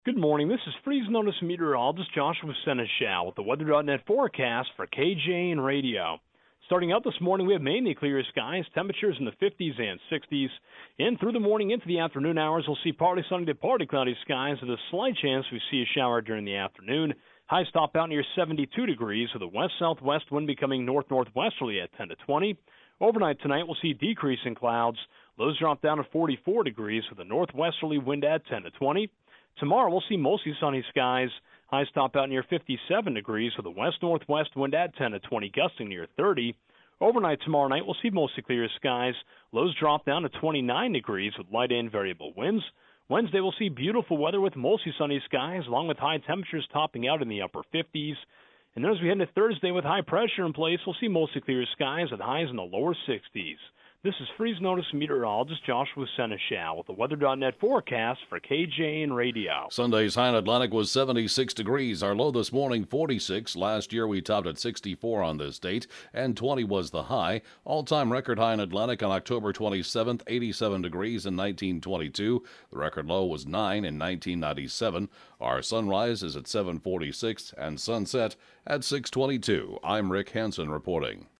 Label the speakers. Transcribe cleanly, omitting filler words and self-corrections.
Speaker 1: Good morning. This is Freeze Notice meteorologist Joshua Seneschal with the Weather.net forecast for KJN Radio. Starting out this morning, we have mainly clear skies, temperatures in the 50s and 60s. In through the morning into the afternoon hours, we'll see partly sunny to partly cloudy skies with a slight chance we see a shower during the afternoon. Highs top out near 72 degrees with a west-southwest wind becoming north-northwesterly at 10 to 20. Overnight tonight, we'll see decreasing clouds. Lows drop down to 44 degrees with a northwesterly wind at 10 to 20. Tomorrow, we'll see mostly sunny skies. Highs top out near 57 degrees with a west-northwest wind at 10 to 20, gusting near 30. Overnight tomorrow night, we'll see mostly clear skies. Lows drop down to 29 degrees with light and variable winds. Wednesday, we'll see beautiful weather with mostly sunny skies, along with high temperatures topping out in the upper 50s. And then as we head into Thursday with high pressure in place, we'll see mostly clear skies with highs in the lower 60s. This is Freeze Notice meteorologist Joshua Seneschal with the Weather.net forecast for KJN Radio.
Speaker 2: Sunday's high in Atlantic was 76 degrees. Our low this morning, 46. Last year, we topped at 64 on this date, and 20 was the high. All-time record high in Atlantic on October 27th, 87 degrees in 1922. The record low was 9 in 1997. Our sunrise is at 7:46 and sunset at 6:22. I'm Rick Hansen reporting.